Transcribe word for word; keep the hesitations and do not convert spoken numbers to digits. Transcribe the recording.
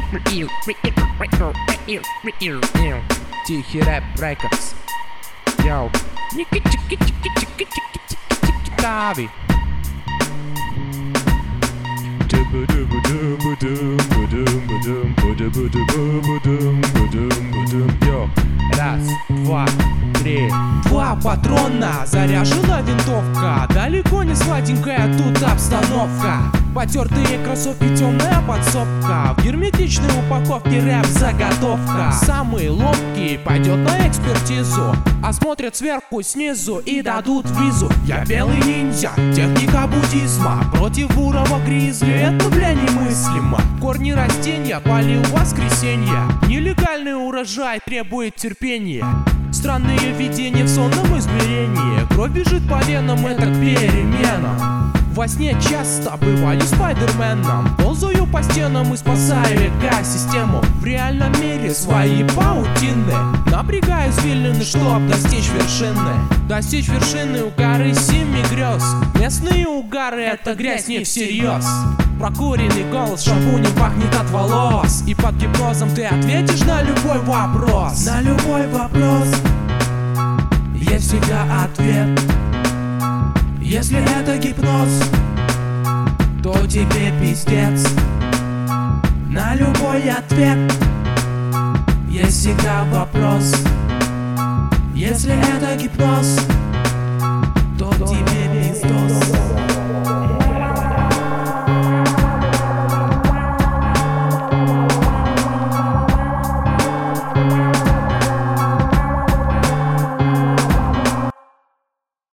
Тихий рэп рекордс. Йоу. Тави. Йо. Раз, два, три. Два патрона, заряжена винтовка. Далеко не сладенькая тут обстановка. Потертые кроссовки, темная подсобка. В герметичной упаковке рэп-заготовка. Самый ловкий пойдет на экспертизу. Осмотрят сверху, снизу и дадут визу. Я белый ниндзя, техника буддизма. Против бурого гризли это, бля, немыслимо. Корни растения полил в воскресенье. Нелегальный урожай требует терпения. Странные видения в сонном измерении. Кровь бежит по венам, это к переменам. Во сне часто бываю спайдерменом. Ползаю по стенам и спасаю экосистему. В реальном мире свои паутины. Напрягаю извилины, чтоб достичь вершины. Достичь вершины у горы семи грез. Местные угары — это грязь не всерьез. Прокуренный голос шампунем пахнет от волос. И под гипнозом ты ответишь на любой вопрос. На любой вопрос есть всегда ответ. Если это гипноз, то тебе пиздец. На любой ответ есть всегда вопрос. Если это гипноз,